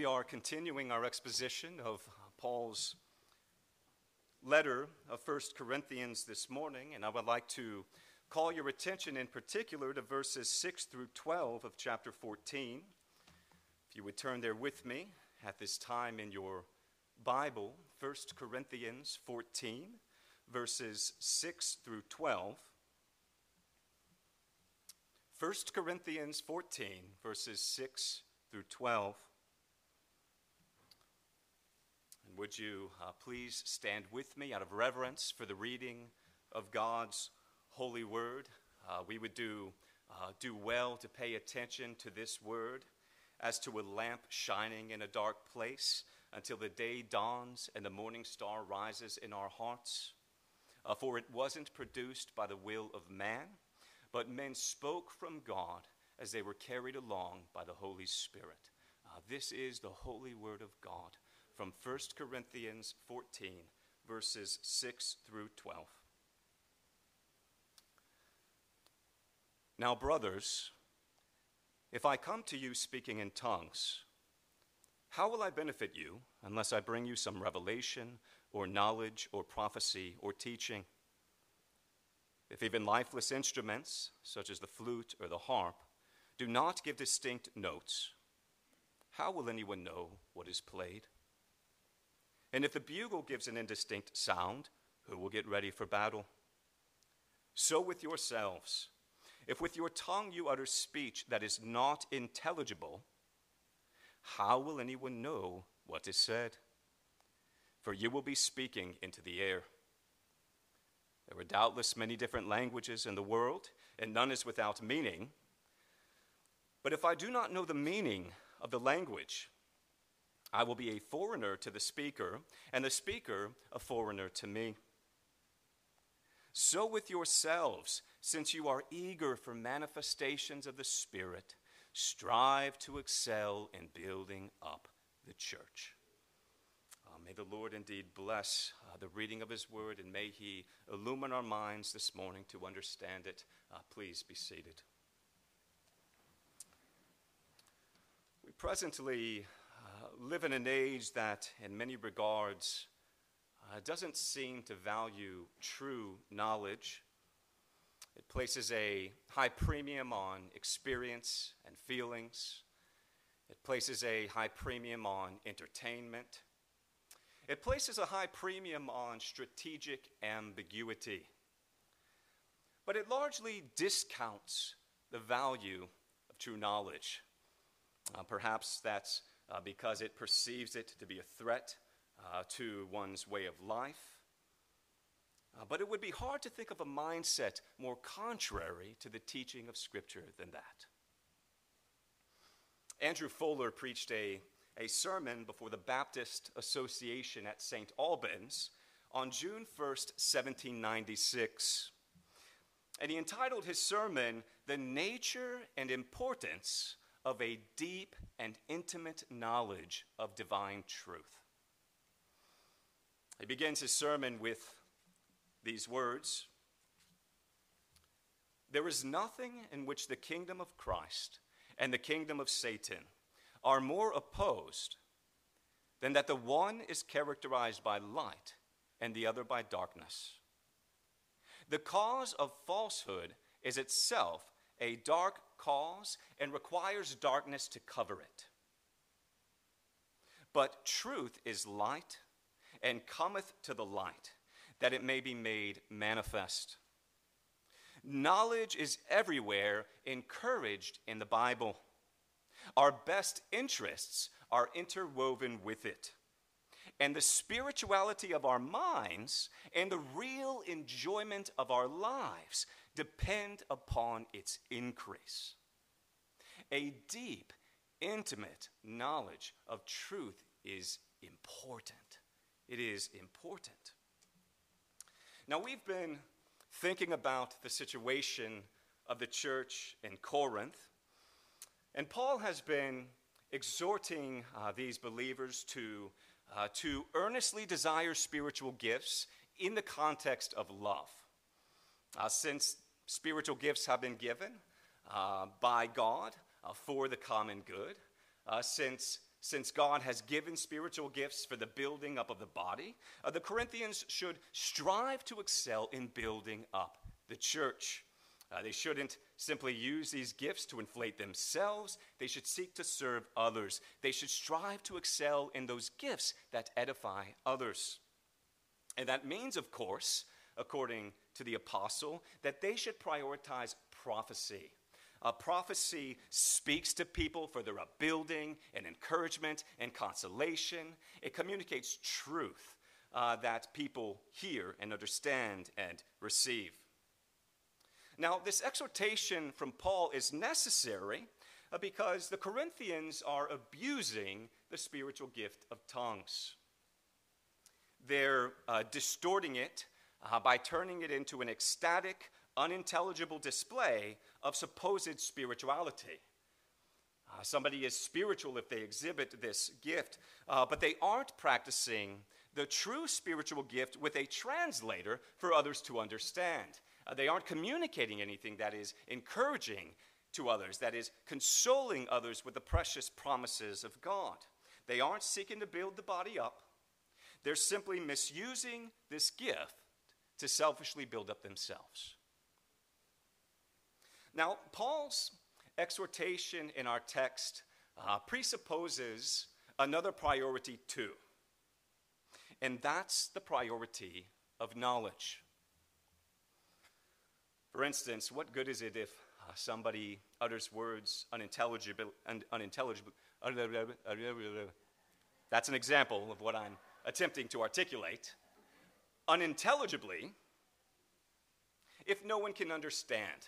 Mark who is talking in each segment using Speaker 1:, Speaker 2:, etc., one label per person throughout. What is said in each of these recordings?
Speaker 1: We are continuing our exposition of Paul's letter of 1 Corinthians this morning, and I would like to call your attention in particular to verses 6 through 12 of chapter 14. If you would turn there with me at this time in your Bible, 1 Corinthians 14, verses 6 through 12. 1 Corinthians 14, verses 6 through 12. And would you please stand with me out of reverence for the reading of God's holy word? We would do well to pay attention to this word as to a lamp shining in a dark place until the day dawns and the morning star rises in our hearts. For it wasn't produced by the will of man, but men spoke from God as they were carried along by the Holy Spirit. This is the holy word of God from 1 Corinthians 14, verses 6 through 12. Now, brothers, if I come to you speaking in tongues, how will I benefit you unless I bring you some revelation or knowledge or prophecy or teaching? If even lifeless instruments, such as the flute or the harp, do not give distinct notes, how will anyone know what is played? And if the bugle gives an indistinct sound, who will get ready for battle? So with yourselves, if with your tongue you utter speech that is not intelligible, how will anyone know what is said? For you will be speaking into the air. There are doubtless many different languages in the world, and none is without meaning. But if I do not know the meaning of the language, I will be a foreigner to the speaker, and the speaker a foreigner to me. So with yourselves, since you are eager for manifestations of the Spirit, strive to excel in building up the church. May the Lord indeed bless the reading of his word, and may he illumine our minds this morning to understand it. Please be seated. We presently live in an age that, in many regards, doesn't seem to value true knowledge. It places a high premium on experience and feelings. It places a high premium on entertainment. It places a high premium on strategic ambiguity. But it largely discounts the value of true knowledge. Perhaps that's because it perceives it to be a threat to one's way of life. But it would be hard to think of a mindset more contrary to the teaching of Scripture than that. Andrew Fuller preached a sermon before the Baptist Association at St. Albans on June 1st, 1796. And he entitled his sermon, "The Nature and Importance of a Deep and Intimate Knowledge of Divine Truth." He begins his sermon with these words: "There is nothing in which the kingdom of Christ and the kingdom of Satan are more opposed than that the one is characterized by light and the other by darkness. The cause of falsehood is itself a dark cause and requires darkness to cover it. But truth is light and cometh to the light, that it may be made manifest. Knowledge is everywhere encouraged in the Bible. Our best interests are interwoven with it. And the spirituality of our minds and the real enjoyment of our lives depend upon its increase. A deep, intimate knowledge of truth is important. It is important." Now, we've been thinking about the situation of the church in Corinth, and Paul has been exhorting these believers to earnestly desire spiritual gifts in the context of love. Since spiritual gifts have been given by God for the common good, since since God has given spiritual gifts for the building up of the body, the Corinthians should strive to excel in building up the church. They shouldn't simply use these gifts to inflate themselves. They should seek to serve others. They should strive to excel in those gifts that edify others. And that means, of course, according to the apostle, that they should prioritize prophecy. Prophecy speaks to people for their upbuilding and encouragement and consolation. It communicates truth that people hear and understand and receive. Now, this exhortation from Paul is necessary because the Corinthians are abusing the spiritual gift of tongues. They're distorting it by turning it into an ecstatic, unintelligible display of supposed spirituality. Somebody is spiritual if they exhibit this gift, but they aren't practicing the true spiritual gift with a translator for others to understand. They aren't communicating anything that is encouraging to others, that is consoling others with the precious promises of God. They aren't seeking to build the body up. They're simply misusing this gift to selfishly build up themselves. Now, Paul's exhortation in our text presupposes another priority too, and that's the priority of knowledge. For instance, what good is it if somebody utters words unintelligible? That's an example of what I'm attempting to articulate. Unintelligibly, if no one can understand.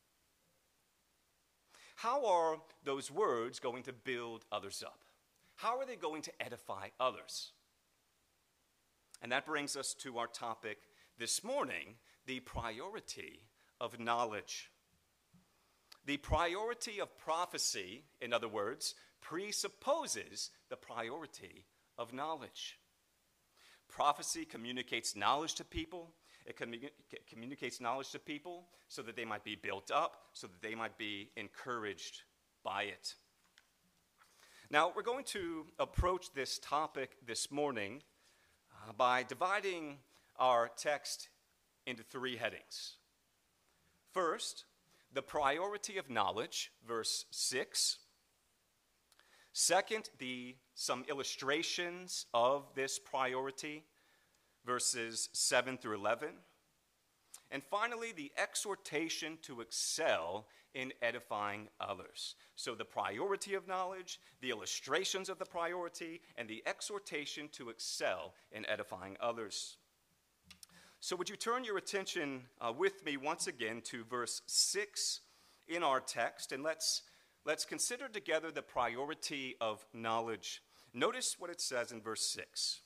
Speaker 1: How are those words going to build others up? How are they going to edify others? And that brings us to our topic this morning, the priority of knowledge. The priority of prophecy, in other words, presupposes the priority of knowledge. Prophecy communicates knowledge to people. It communicates knowledge to people so that they might be built up, so that they might be encouraged by it. Now, we're going to approach this topic this morning by dividing our text into three headings. First, the priority of knowledge, verse 6. Second, some illustrations of this priority, verses 7 through 11. And finally, the exhortation to excel in edifying others. So the priority of knowledge, the illustrations of the priority, and the exhortation to excel in edifying others. So would you turn your attention with me once again to verse 6 in our text, and let's consider together the priority of knowledge. Notice what it says in verse 6.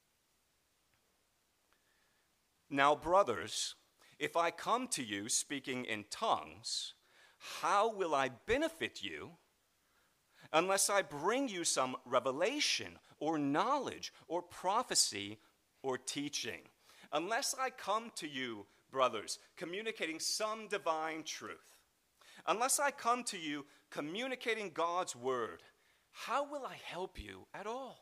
Speaker 1: Now, brothers, if I come to you speaking in tongues, how will I benefit you unless I bring you some revelation or knowledge or prophecy or teaching? Unless I come to you, brothers, communicating some divine truth, unless I come to you communicating God's word, how will I help you at all?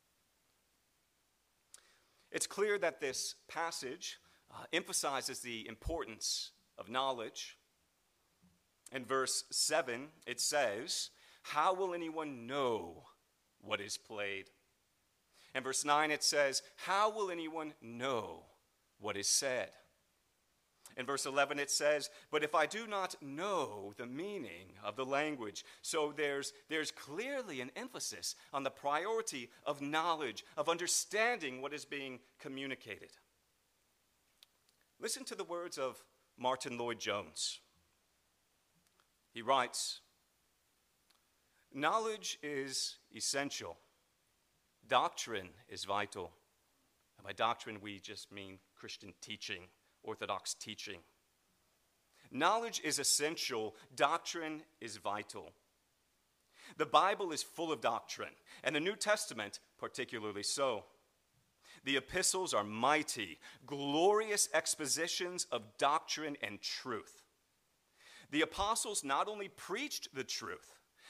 Speaker 1: It's clear that this passage emphasizes the importance of knowledge. In verse 7, it says, how will anyone know what is played? In verse 9, it says, how will anyone know what is said? In verse 11, it says, but if I do not know the meaning of the language. So there's clearly an emphasis on the priority of knowledge, of understanding what is being communicated. Listen to the words of Martin Lloyd-Jones. He writes, knowledge is essential. Doctrine is vital. And by doctrine, we just mean Christian teaching, orthodox teaching. Knowledge is essential. Doctrine is vital. The Bible is full of doctrine, and the New Testament particularly so. The epistles are mighty, glorious expositions of doctrine and truth. The apostles not only preached the truth,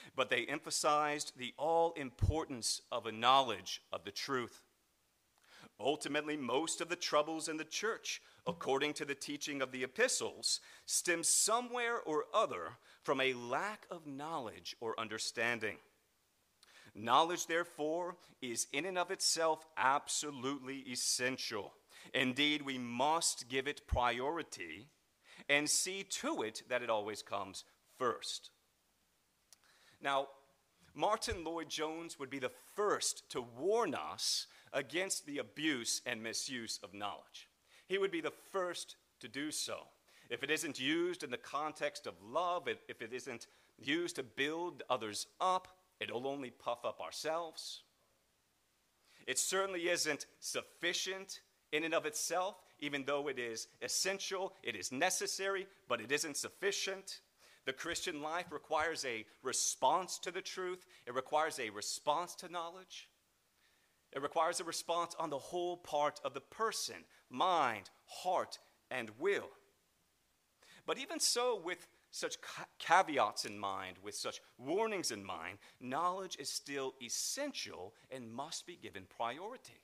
Speaker 1: but they emphasized the all-importance of a knowledge of the truth. Ultimately, most of the troubles in the church, according to the teaching of the epistles, stem somewhere or other from a lack of knowledge or understanding. Knowledge, therefore, is in and of itself absolutely essential. Indeed, we must give it priority and see to it that it always comes first. Now, Martin Lloyd-Jones would be the first to warn us against the abuse and misuse of knowledge. He would be the first to do so. If it isn't used in the context of love, if it isn't used to build others up, it'll only puff up ourselves. It certainly isn't sufficient in and of itself, even though it is essential, it is necessary, but it isn't sufficient. The Christian life requires a response to the truth. It requires a response to knowledge. It requires a response on the whole part of the person, mind, heart, and will. But even so, with such caveats in mind, with such warnings in mind, knowledge is still essential and must be given priority.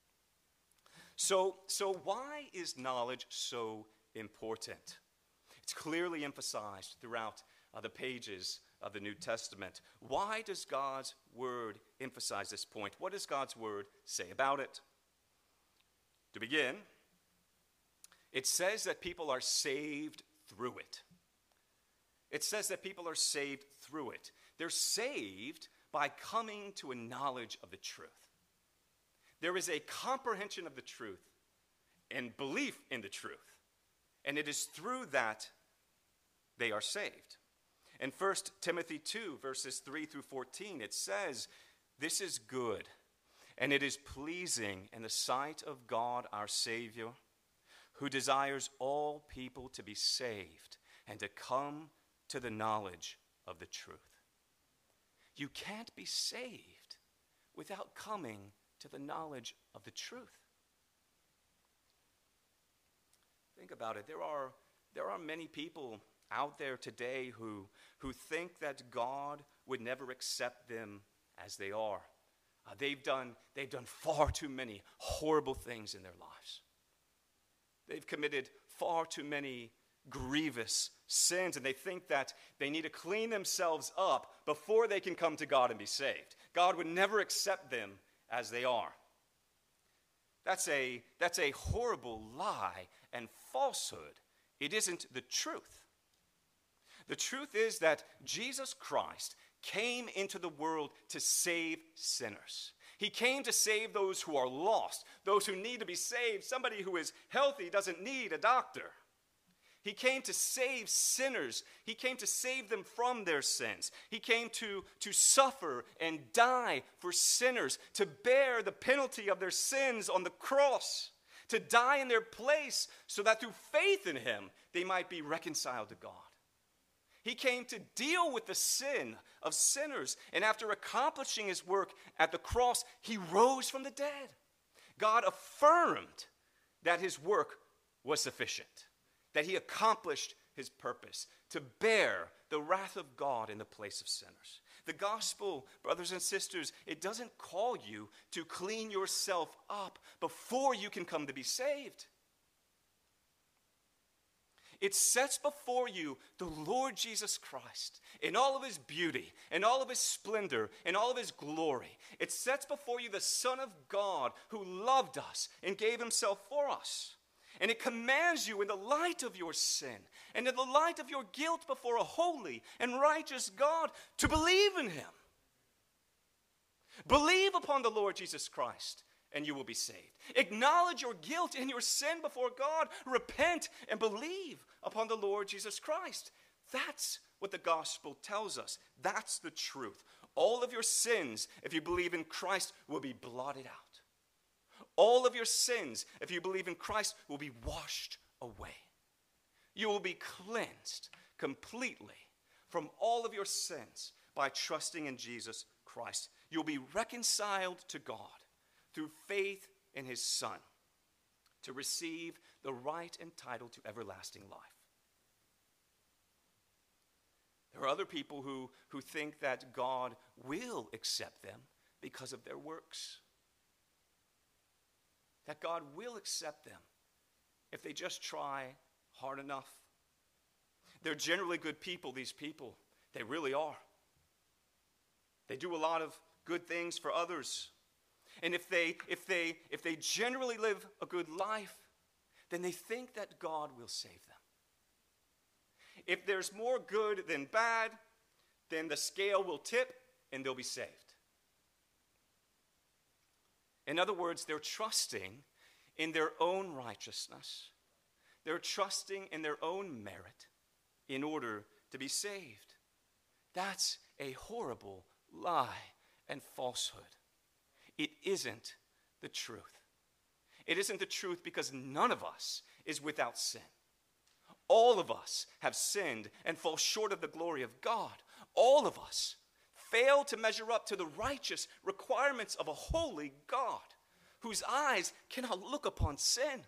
Speaker 1: So why is knowledge so important? It's clearly emphasized throughout the pages of the New Testament. Why does God's word emphasize this point? What does God's word say about it? To begin, it says that people are saved through it. It says that people are saved through it. They're saved by coming to a knowledge of the truth. There is a comprehension of the truth and belief in the truth. And it is through that they are saved. In 1 Timothy 2, verses 3 through 14, it says, "This is good, and it is pleasing in the sight of God our Savior, who desires all people to be saved and to come to the knowledge of the truth." You can't be saved without coming to the knowledge of the truth. Think about it. There are many people out there today who think that God would never accept them as they are. They've done far too many horrible things in their lives. They've committed far too many grievous sins, and they think that they need to clean themselves up before they can come to God and be saved. God would never accept them as they are. That's a horrible lie and falsehood. It isn't the truth. The truth is that Jesus Christ came into the world to save sinners. He came to save those who are lost, those who need to be saved. Somebody who is healthy doesn't need a doctor. He came to save sinners. He came to save them from their sins. He came to suffer and die for sinners, to bear the penalty of their sins on the cross, to die in their place so that through faith in him, they might be reconciled to God. He came to deal with the sin of sinners, and after accomplishing his work at the cross, he rose from the dead. God affirmed that his work was sufficient, that he accomplished his purpose to bear the wrath of God in the place of sinners. The gospel, brothers and sisters, it doesn't call you to clean yourself up before you can come to be saved. It sets before you the Lord Jesus Christ in all of his beauty, in all of his splendor, in all of his glory. It sets before you the Son of God who loved us and gave himself for us. And it commands you in the light of your sin and in the light of your guilt before a holy and righteous God to believe in him. Believe upon the Lord Jesus Christ and you will be saved. Acknowledge your guilt and your sin before God. Repent and believe upon the Lord Jesus Christ. That's what the gospel tells us. That's the truth. All of your sins, if you believe in Christ, will be blotted out. All of your sins, if you believe in Christ, will be washed away. You will be cleansed completely from all of your sins by trusting in Jesus Christ. You'll be reconciled to God through faith in his Son to receive the right and title to everlasting life. There are other people who think that God will accept them because of their works. That God will accept them if they just try hard enough. They're generally good people, these people. They really are. They do a lot of good things for others. And if they generally live a good life, then they think that God will save them. If there's more good than bad, then the scale will tip and they'll be saved. In other words, they're trusting in their own righteousness. They're trusting in their own merit in order to be saved. That's a horrible lie and falsehood. It isn't the truth. It isn't the truth because none of us is without sin. All of us have sinned and fall short of the glory of God. All of us fail to measure up to the righteous requirements of a holy God whose eyes cannot look upon sin.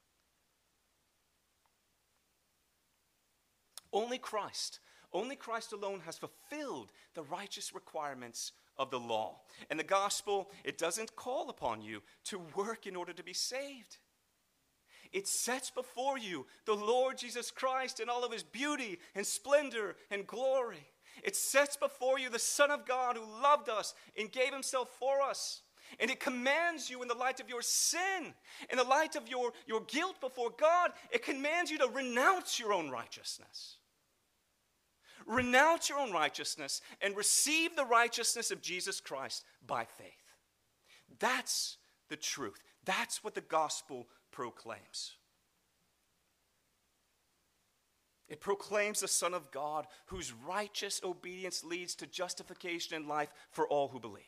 Speaker 1: Only Christ alone has fulfilled the righteous requirements of the law. And the gospel, it doesn't call upon you to work in order to be saved. It sets before you the Lord Jesus Christ in all of his beauty and splendor and glory. It sets before you the Son of God who loved us and gave himself for us. And it commands you in the light of your sin, in the light of your guilt before God, it commands you to renounce your own righteousness. Renounce your own righteousness and receive the righteousness of Jesus Christ by faith. That's the truth. That's what the gospel proclaims. It proclaims the Son of God whose righteous obedience leads to justification in life for all who believe.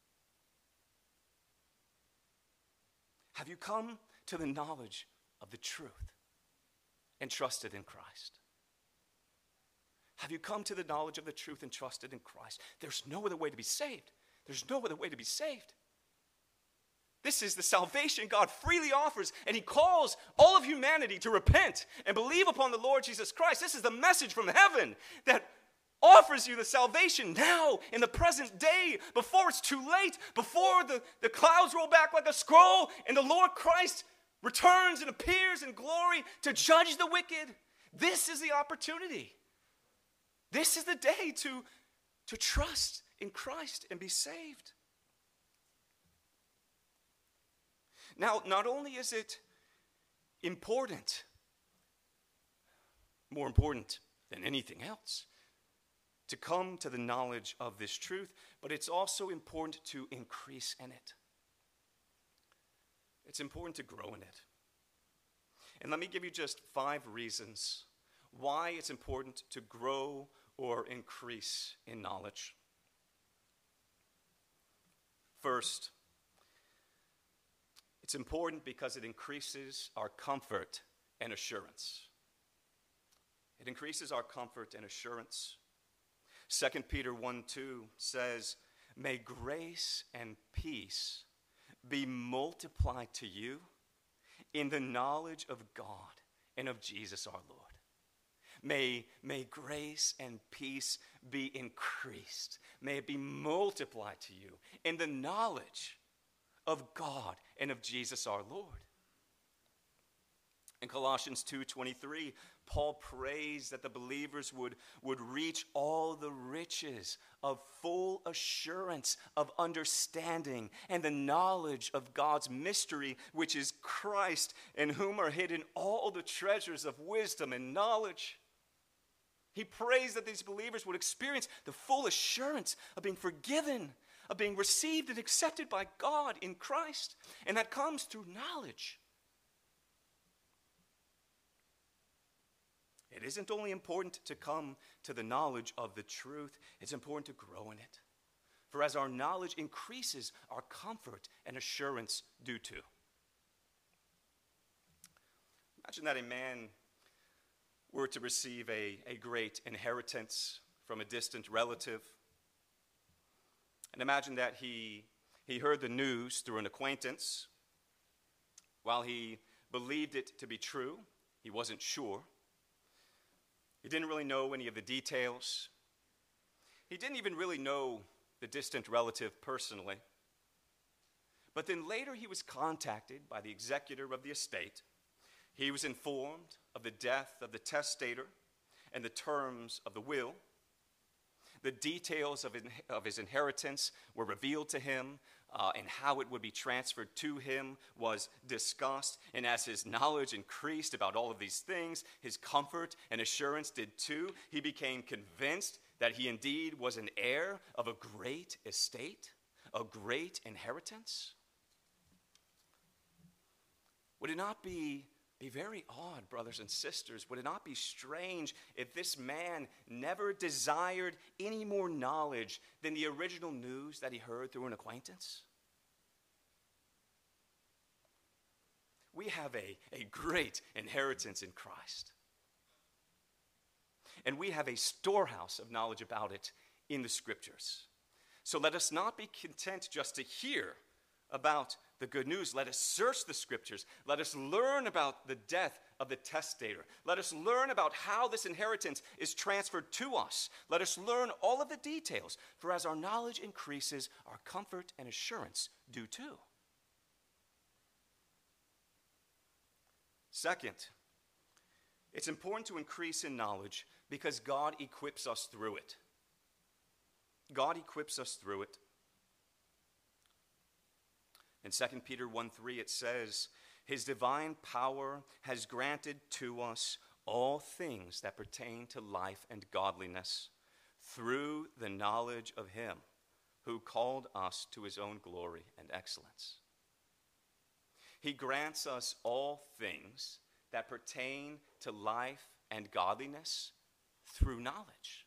Speaker 1: Have you come to the knowledge of the truth and trusted in Christ? Have you come to the knowledge of the truth and trusted in Christ? There's no other way to be saved. There's no other way to be saved. This is the salvation God freely offers, and he calls all of humanity to repent and believe upon the Lord Jesus Christ. This is the message from heaven that offers you the salvation now in the present day, before it's too late, before the clouds roll back like a scroll and the Lord Christ returns and appears in glory to judge the wicked. This is the opportunity. This is the day to trust in Christ and be saved. Now, not only is it important, more important than anything else, to come to the knowledge of this truth, but it's also important to increase in it. It's important to grow in it. And let me give you just 5 reasons why it's important to grow or increase in knowledge. First, it's important because it increases our comfort and assurance. It increases our comfort and assurance. 2 Peter 1:2 says, "May grace and peace be multiplied to you in the knowledge of God and of Jesus our Lord." May grace and peace be increased. May it be multiplied to you in the knowledge of God and of Jesus our Lord. In Colossians 2:23, Paul prays that the believers would reach all the riches of full assurance of understanding and the knowledge of God's mystery, which is Christ, in whom are hidden all the treasures of wisdom and knowledge. He prays that these believers would experience the full assurance of being forgiven, of being received and accepted by God in Christ. And that comes through knowledge. It isn't only important to come to the knowledge of the truth, it's important to grow in it. For as our knowledge increases, our comfort and assurance do too. Imagine that a man were to receive a great inheritance from a distant relative. And imagine that he heard the news through an acquaintance. While he believed it to be true, he wasn't sure. He didn't really know any of the details. He didn't even really know the distant relative personally. But then later he was contacted by the executor of the estate. He was informed of the death of the testator and the terms of the will. The details of his inheritance were revealed to him, and how it would be transferred to him was discussed. And as his knowledge increased about all of these things, his comfort and assurance did too. He became convinced that he indeed was an heir of a great estate, a great inheritance. Would it not be very odd, brothers and sisters? Would it not be strange if this man never desired any more knowledge than the original news that he heard through an acquaintance? We have a great inheritance in Christ. And we have a storehouse of knowledge about it in the Scriptures. So let us not be content just to hear about the good news. Let us search the Scriptures. Let us learn about the death of the testator. Let us learn about how this inheritance is transferred to us. Let us learn all of the details, for as our knowledge increases, our comfort and assurance do too. Second, it's important to increase in knowledge because God equips us through it. God equips us through it. In 2 Peter 1:3 it says, His divine power has granted to us all things that pertain to life and godliness through the knowledge of Him who called us to His own glory and excellence. He grants us all things that pertain to life and godliness through knowledge.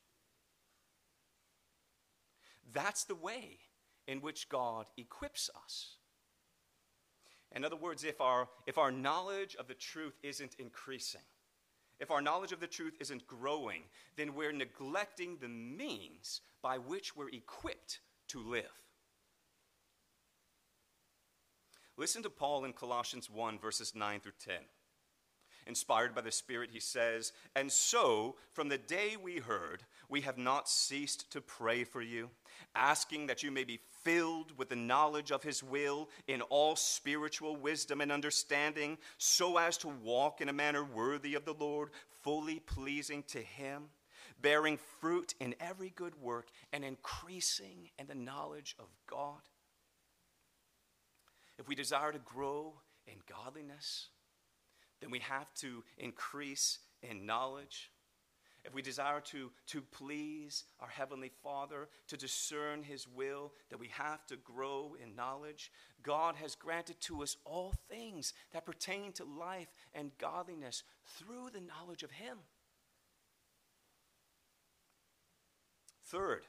Speaker 1: That's the way in which God equips us. In other words, if our knowledge of the truth isn't increasing, if our knowledge of the truth isn't growing, then we're neglecting the means by which we're equipped to live. Listen to Paul in Colossians 1, verses 9 through 10. Inspired by the Spirit, he says, And so, from the day we heard, we have not ceased to pray for you, asking that you may be filled with the knowledge of His will in all spiritual wisdom and understanding, so as to walk in a manner worthy of the Lord, fully pleasing to Him, bearing fruit in every good work and increasing in the knowledge of God. If we desire to grow in godliness, then we have to increase in knowledge. If we desire to please our Heavenly Father, to discern His will, then we have to grow in knowledge. God has granted to us all things that pertain to life and godliness through the knowledge of Him. Third,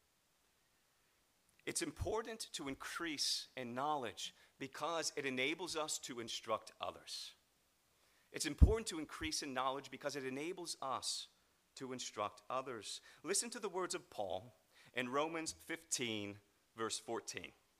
Speaker 1: it's important to increase in knowledge because it enables us to instruct others. It's important to increase in knowledge because it enables us to instruct others. Listen to the words of Paul in Romans 15, verse 14.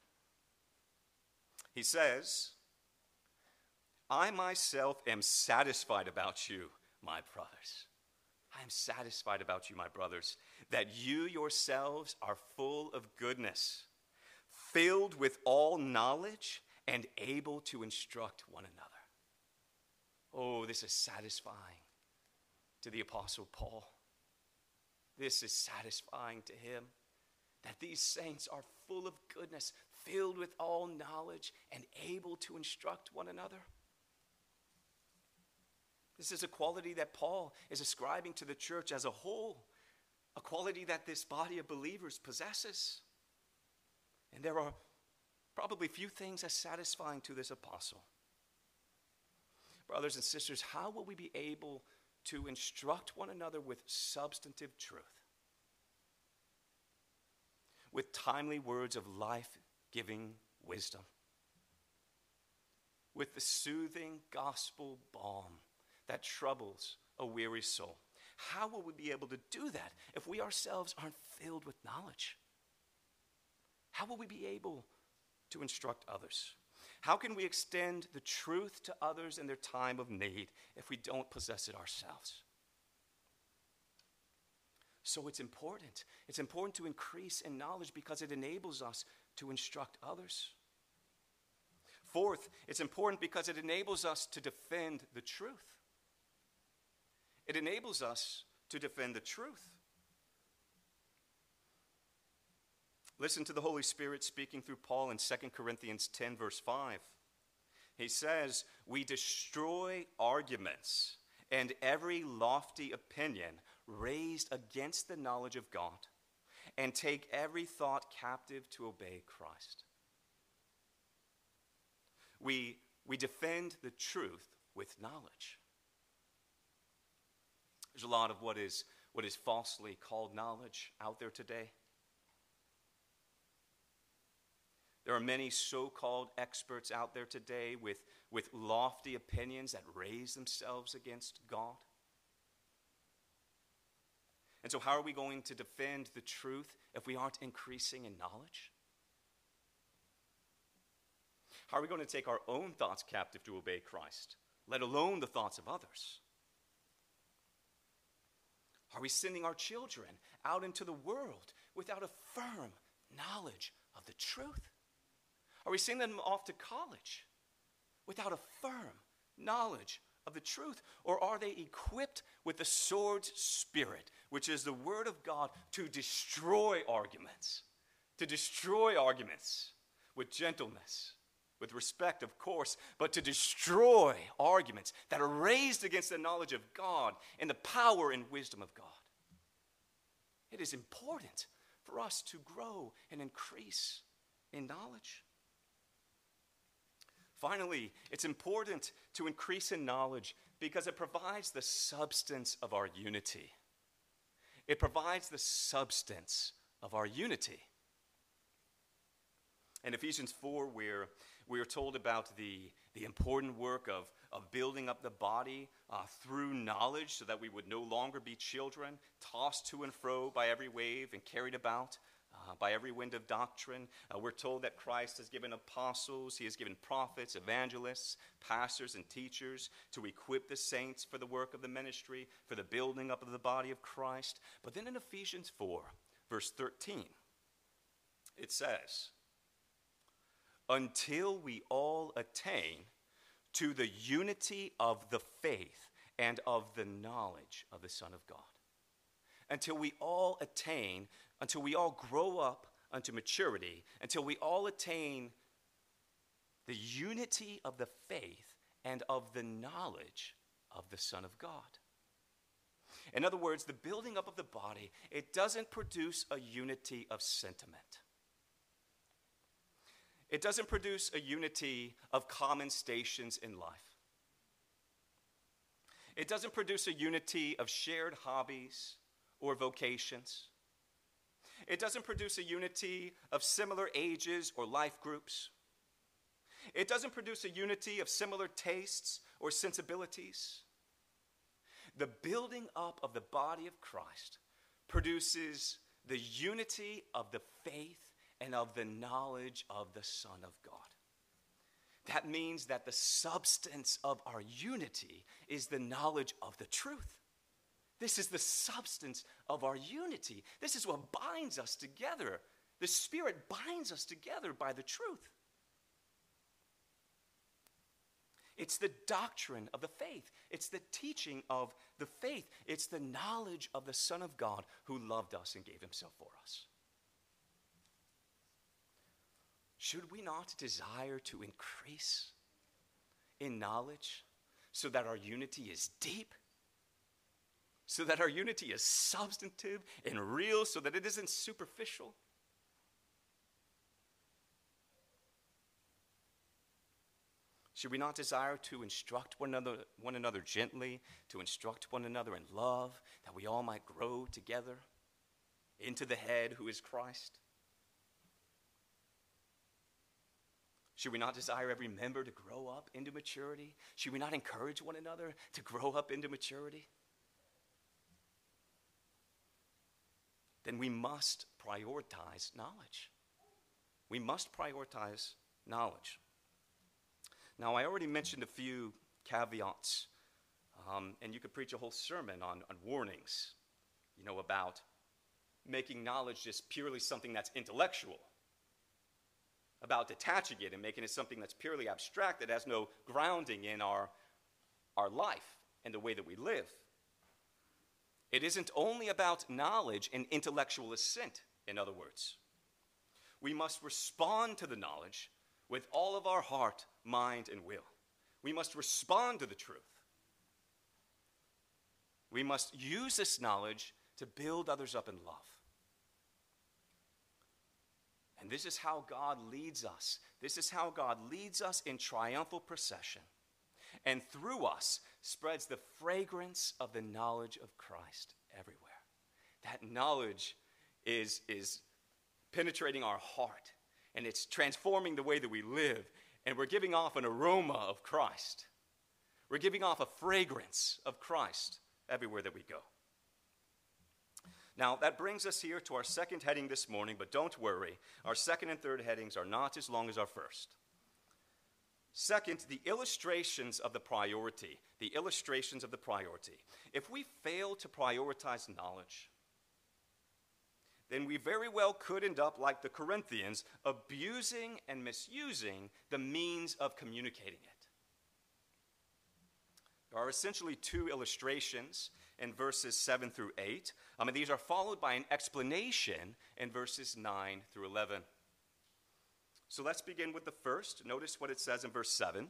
Speaker 1: He says, I myself am satisfied about you, my brothers. I am satisfied about you, my brothers, that you yourselves are full of goodness, filled with all knowledge, and able to instruct one another. Oh, this is satisfying to the Apostle Paul. This is satisfying to him that these saints are full of goodness, filled with all knowledge, and able to instruct one another. This is a quality that Paul is ascribing to the church as a whole, a quality that this body of believers possesses. And there are probably few things as satisfying to this apostle. Brothers and sisters, how will we be able to instruct one another with substantive truth? With timely words of life-giving wisdom. With the soothing gospel balm that troubles a weary soul. How will we be able to do that if we ourselves aren't filled with knowledge? How will we be able to instruct others? How can we extend the truth to others in their time of need if we don't possess it ourselves? So it's important. It's important to increase in knowledge because it enables us to instruct others. Fourth, it's important because it enables us to defend the truth. It enables us to defend the truth. Listen to the Holy Spirit speaking through Paul in 2 Corinthians 10, verse 5. He says, "We destroy arguments and every lofty opinion raised against the knowledge of God, and take every thought captive to obey Christ." We defend the truth with knowledge. There's a lot of what is falsely called knowledge out there today. There are many so-called experts out there today with lofty opinions that raise themselves against God. And so how are we going to defend the truth if we aren't increasing in knowledge? How are we going to take our own thoughts captive to obey Christ, let alone the thoughts of others? Are we sending our children out into the world without a firm knowledge of the truth? Are we sending them off to college without a firm knowledge of the truth? Or are they equipped with the sword's spirit, which is the word of God, to destroy arguments with gentleness, with respect, of course, but to destroy arguments that are raised against the knowledge of God and the power and wisdom of God? It is important for us to grow and increase in knowledge. Finally, it's important to increase in knowledge because it provides the substance of our unity. It provides the substance of our unity. In Ephesians 4, we are told about the important work of building up the body through knowledge so that we would no longer be children, tossed to and fro by every wave and carried about by every wind of doctrine. We're told that Christ has given apostles, he has given prophets, evangelists, pastors, and teachers to equip the saints for the work of the ministry, for the building up of the body of Christ. But then in Ephesians 4, verse 13, it says, "Until we all attain to the unity of the faith and of the knowledge of the Son of God." Until we all attain, until we all grow up unto maturity, until we all attain the unity of the faith and of the knowledge of the Son of God. In other words, the building up of the body, it doesn't produce a unity of sentiment. It doesn't produce a unity of common stations in life. It doesn't produce a unity of shared hobbies or vocations. It doesn't produce a unity of similar ages or life groups. It doesn't produce a unity of similar tastes or sensibilities. The building up of the body of Christ produces the unity of the faith and of the knowledge of the Son of God. That means that the substance of our unity is the knowledge of the truth. This is the substance of our unity. This is what binds us together. The Spirit binds us together by the truth. It's the doctrine of the faith. It's the teaching of the faith. It's the knowledge of the Son of God who loved us and gave himself for us. Should we not desire to increase in knowledge so that our unity is deep? So that our unity is substantive and real, so that it isn't superficial? Should we not desire to instruct one another gently, to instruct one another in love, that we all might grow together into the head who is Christ? Should we not desire every member to grow up into maturity? Should we not encourage one another to grow up into maturity? Then we must prioritize knowledge. We must prioritize knowledge. Now, I already mentioned a few caveats, and you could preach a whole sermon on warnings, about making knowledge just purely something that's intellectual, about detaching it and making it something that's purely abstract that has no grounding in our life and the way that we live. It isn't only about knowledge and intellectual assent, in other words. We must respond to the knowledge with all of our heart, mind, and will. We must respond to the truth. We must use this knowledge to build others up in love. And this is how God leads us. This is how God leads us in triumphal procession, and through us spreads the fragrance of the knowledge of Christ everywhere. That knowledge is penetrating our heart, and it's transforming the way that we live, and we're giving off an aroma of Christ. We're giving off a fragrance of Christ everywhere that we go. Now, that brings us here to our second heading this morning, but don't worry, our second and third headings are not as long as our first. Second, the illustrations of the priority. The illustrations of the priority. If we fail to prioritize knowledge, then we very well could end up like the Corinthians, abusing and misusing the means of communicating it. There are essentially two illustrations in verses 7 through 8. And these are followed by an explanation in verses 9 through 11. So let's begin with the first. Notice what it says in verse 7.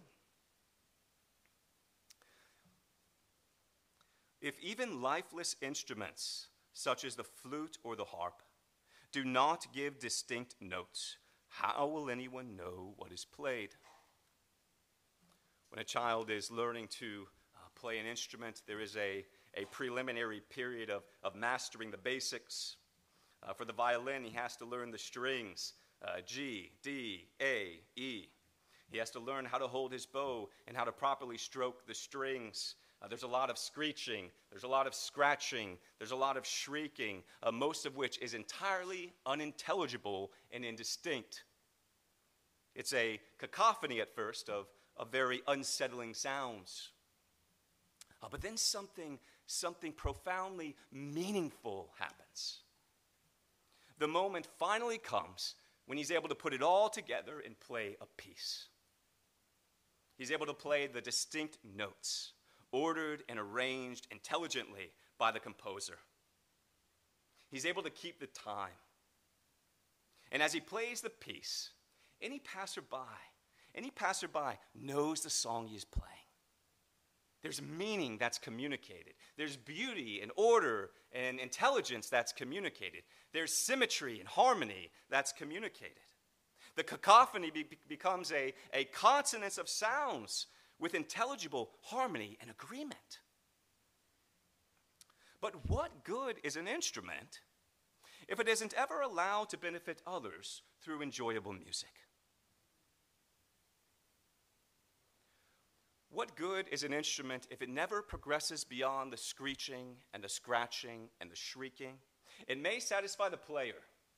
Speaker 1: If even lifeless instruments, such as the flute or the harp, do not give distinct notes, how will anyone know what is played? When a child is learning to play an instrument, there is a preliminary period of mastering the basics. For the violin, he has to learn the strings, G, D, A, E. He has to learn how to hold his bow and how to properly stroke the strings. There's a lot of screeching, there's a lot of scratching, there's a lot of shrieking, most of which is entirely unintelligible and indistinct. It's a cacophony at first of very unsettling sounds. But then something profoundly meaningful happens. The moment finally comes when he's able to put it all together and play a piece. He's able to play the distinct notes, ordered and arranged intelligently by the composer. He's able to keep the time. And as he plays the piece, any passerby knows the song he is playing. There's meaning that's communicated. There's beauty and order and intelligence that's communicated. There's symmetry and harmony that's communicated. The cacophony becomes a consonance of sounds with intelligible harmony and agreement. But what good is an instrument if it isn't ever allowed to benefit others through enjoyable music? What good is an instrument if it never progresses beyond the screeching and the scratching and the shrieking? It may satisfy the player.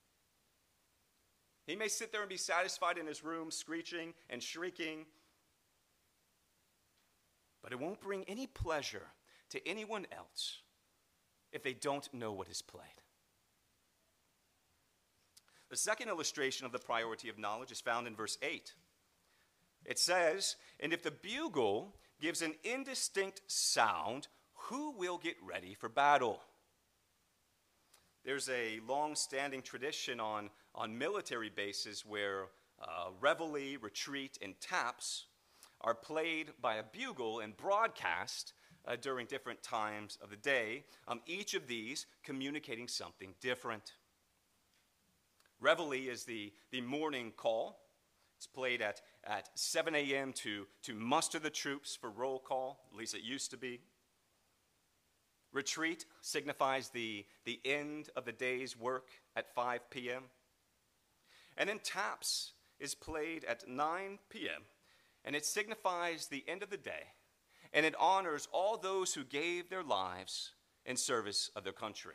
Speaker 1: He may sit there and be satisfied in his room, screeching and shrieking, but it won't bring any pleasure to anyone else if they don't know what is played. The second illustration of the priority of knowledge is found in verse 8. It says, and if the bugle gives an indistinct sound, who will get ready for battle? There's a long-standing tradition on military bases where reveille, retreat, and taps are played by a bugle and broadcast during different times of the day, each of these communicating something different. Reveille is the morning call. It's played at 7 a.m. to muster the troops for roll call, at least it used to be. Retreat signifies the end of the day's work at 5 p.m. And then taps is played at 9 p.m., and it signifies the end of the day, and it honors all those who gave their lives in service of their country.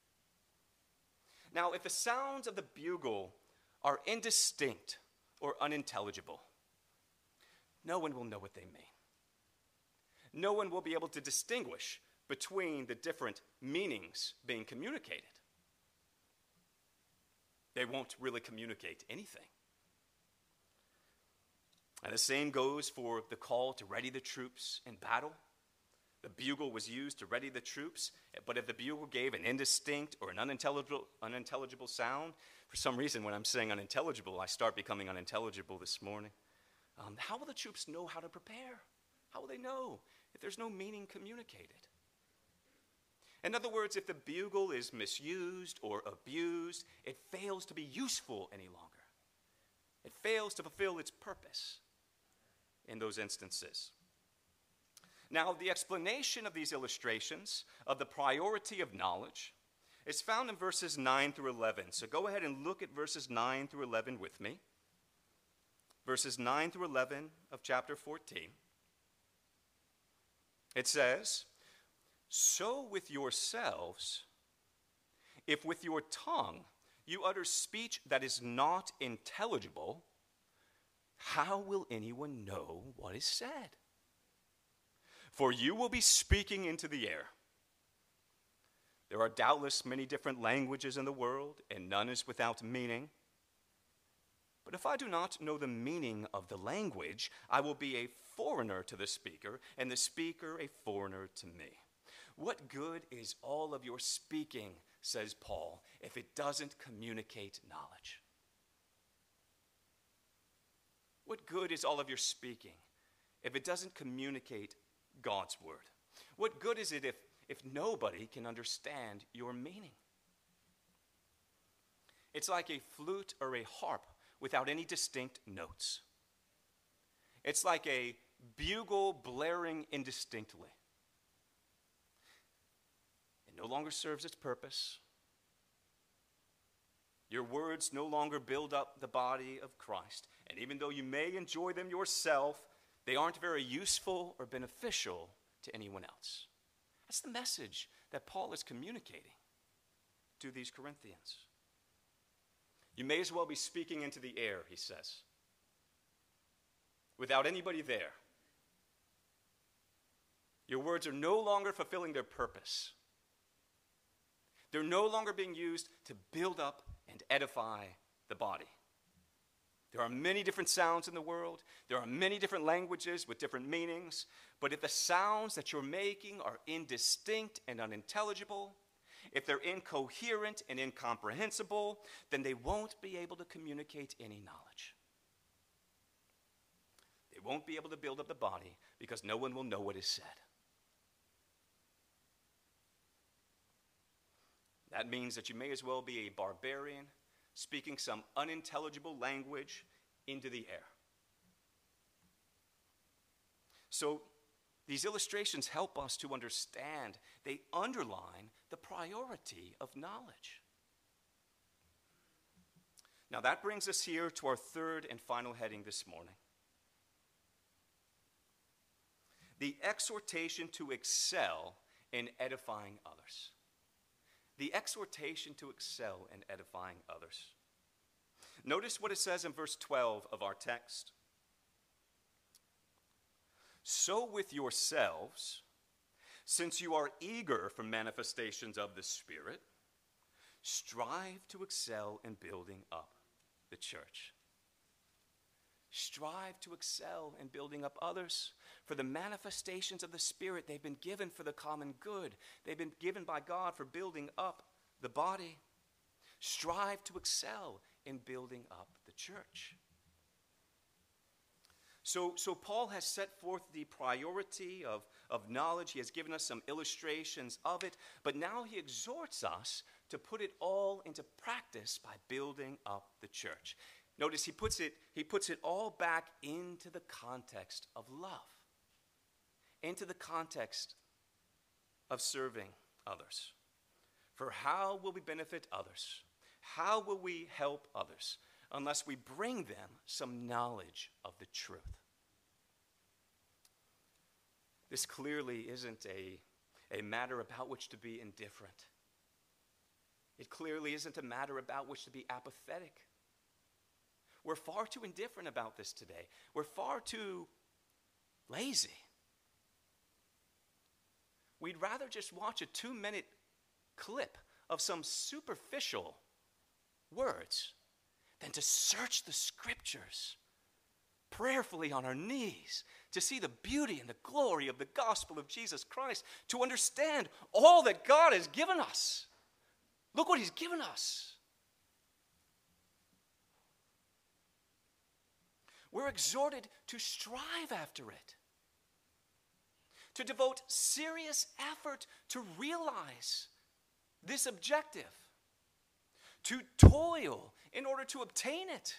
Speaker 1: Now, if the sounds of the bugle are indistinct or unintelligible, no one will know what they mean. No one will be able to distinguish between the different meanings being communicated. They won't really communicate anything. And the same goes for the call to ready the troops in battle. The bugle was used to ready the troops, but if the bugle gave an indistinct or an unintelligible sound, for some reason when I'm saying unintelligible, I start becoming unintelligible this morning. How will the troops know how to prepare? How will they know if there's no meaning communicated? In other words, if the bugle is misused or abused, it fails to be useful any longer. It fails to fulfill its purpose in those instances. Now, the explanation of these illustrations of the priority of knowledge is found in verses 9 through 11. So go ahead and look at verses 9 through 11 with me. Verses 9 through 11 of chapter 14. It says, "So with yourselves, if with your tongue you utter speech that is not intelligible, how will anyone know what is said? For you will be speaking into the air. There are doubtless many different languages in the world, and none is without meaning. But if I do not know the meaning of the language, I will be a foreigner to the speaker, and the speaker a foreigner to me. What good is all of your speaking, says Paul, if it doesn't communicate knowledge? What good is all of your speaking if it doesn't communicate God's word? What good is it if nobody can understand your meaning? It's like a flute or a harp without any distinct notes. It's like a bugle blaring indistinctly. It no longer serves its purpose. Your words no longer build up the body of Christ. And even though you may enjoy them yourself, they aren't very useful or beneficial to anyone else. That's the message that Paul is communicating to these Corinthians. You may as well be speaking into the air, he says, without anybody there. Your words are no longer fulfilling their purpose. They're no longer being used to build up and edify the body. There are many different sounds in the world. There are many different languages with different meanings. But if the sounds that you're making are indistinct and unintelligible, if they're incoherent and incomprehensible, then they won't be able to communicate any knowledge. They won't be able to build up the body because no one will know what is said. That means that you may as well be a barbarian speaking some unintelligible language into the air. So these illustrations help us to understand. They underline the priority of knowledge. Now that brings us here to our third and final heading this morning. The exhortation to excel in edifying others. The exhortation to excel in edifying others. Notice what it says in verse 12 of our text. So with yourselves, since you are eager for manifestations of the Spirit, strive to excel in building up the church. Strive to excel in building up others. For the manifestations of the Spirit, they've been given for the common good. They've been given by God for building up the body. Strive to excel in building up the church. So Paul has set forth the priority of knowledge. He has given us some illustrations of it. But now he exhorts us to put it all into practice by building up the church. Notice he puts it all back into the context of love, into the context of serving others. For how will we benefit others? How will we help others unless we bring them some knowledge of the truth? This clearly isn't a matter about which to be indifferent. It clearly isn't a matter about which to be apathetic. We're far too indifferent about this today. We're far too lazy. We'd rather just watch a 2-minute clip of some superficial words than to search the Scriptures prayerfully on our knees to see the beauty and the glory of the gospel of Jesus Christ, to understand all that God has given us. Look what he's given us. We're exhorted to strive after it, to devote serious effort to realize this objective, to toil in order to obtain it.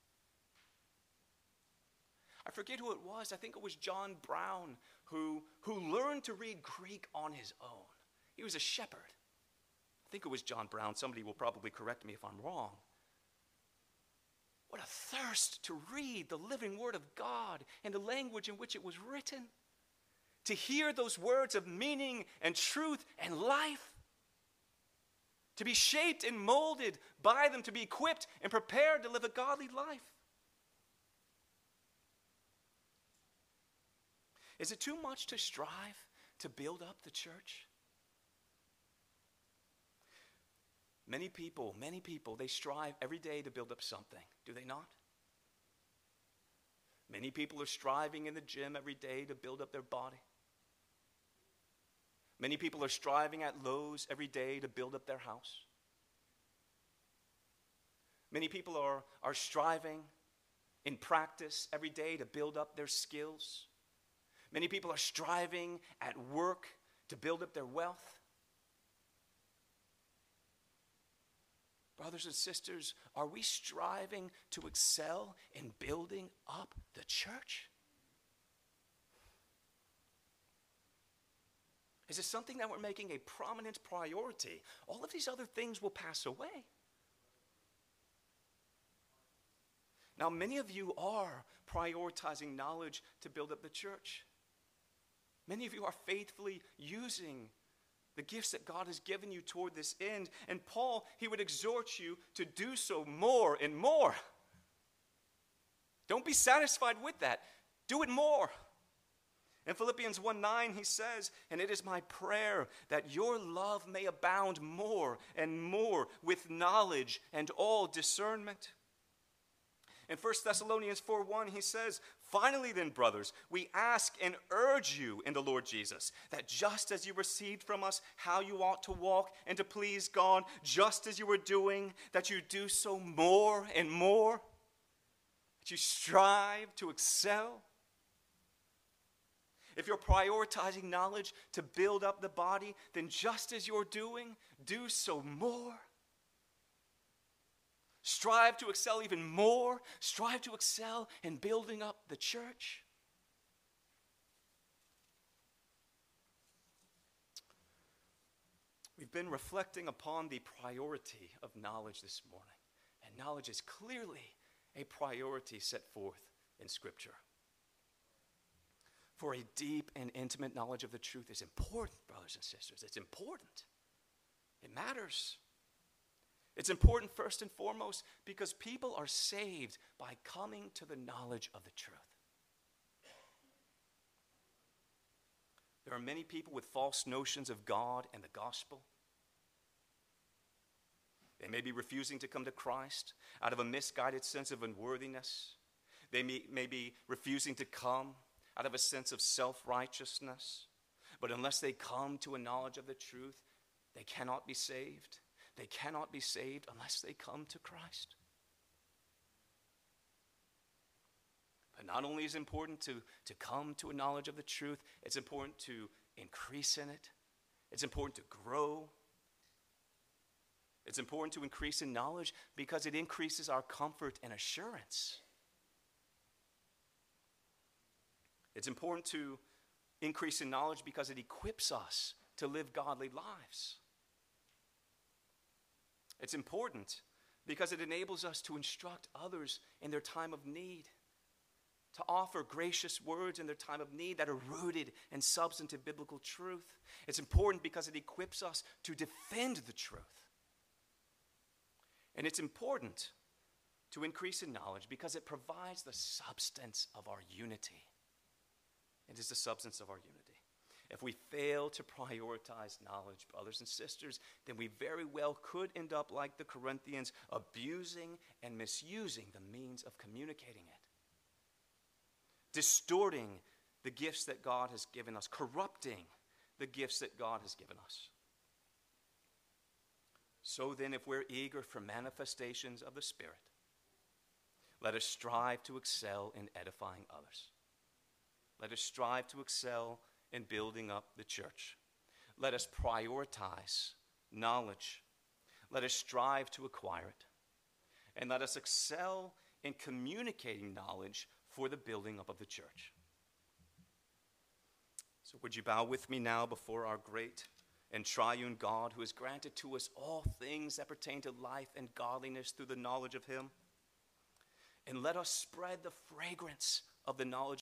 Speaker 1: I forget who it was. I think it was John Brown who learned to read Greek on his own. He was a shepherd. I think it was John Brown. Somebody will probably correct me if I'm wrong. What a thirst to read the living word of God in the language in which it was written. To hear those words of meaning and truth and life. To be shaped and molded by them, to be equipped and prepared to live a godly life. Is it too much to strive to build up the church? Many people, they strive every day to build up something, do they not? Many people are striving in the gym every day to build up their body. Many people are striving at Lowe's every day to build up their house. Many people are striving in practice every day to build up their skills. Many people are striving at work to build up their wealth. Brothers and sisters, are we striving to excel in building up the church? Is it something that we're making a prominent priority? All of these other things will pass away. Now, many of you are prioritizing knowledge to build up the church. Many of you are faithfully using the gifts that God has given you toward this end. And Paul, he would exhort you to do so more and more. Don't be satisfied with that. Do it more. In Philippians 1:9, he says, "And it is my prayer that your love may abound more and more with knowledge and all discernment." In 1 Thessalonians 4:1, he says, "Finally then, brothers, we ask and urge you in the Lord Jesus, that just as you received from us how you ought to walk and to please God, just as you were doing, that you do so more and more, that you strive to excel." If you're prioritizing knowledge to build up the body, then just as you're doing, do so more. Strive to excel even more. Strive to excel in building up the church. We've been reflecting upon the priority of knowledge this morning. And knowledge is clearly a priority set forth in Scripture. For a deep and intimate knowledge of the truth is important, brothers and sisters. It's important. It matters. It's important first and foremost because people are saved by coming to the knowledge of the truth. There are many people with false notions of God and the gospel. They may be refusing to come to Christ out of a misguided sense of unworthiness. They may be refusing to come out of a sense of self-righteousness. But unless they come to a knowledge of the truth, they cannot be saved. They cannot be saved unless they come to Christ. But not only is it important to come to a knowledge of the truth, it's important to increase in it. It's important to grow. It's important to increase in knowledge because it increases our comfort and assurance. It's important to increase in knowledge because it equips us to live godly lives. It's important because it enables us to instruct others in their time of need, to offer gracious words in their time of need that are rooted in substantive biblical truth. It's important because it equips us to defend the truth. And it's important to increase in knowledge because it provides the substance of our unity. It is the substance of our unity. if we fail to prioritize knowledge, brothers and sisters, then we very well could end up like the Corinthians, abusing and misusing the means of communicating it, distorting the gifts that God has given us, corrupting the gifts that God has given us. So then, if we're eager for manifestations of the Spirit, let us strive to excel in edifying others. Let us strive to excel in building up the church. Let us prioritize knowledge. Let us strive to acquire it. And let us excel in communicating knowledge for the building up of the church. So would you bow with me now before our great and triune God, who has granted to us all things that pertain to life and godliness through the knowledge of him? And let us spread the fragrance of the knowledge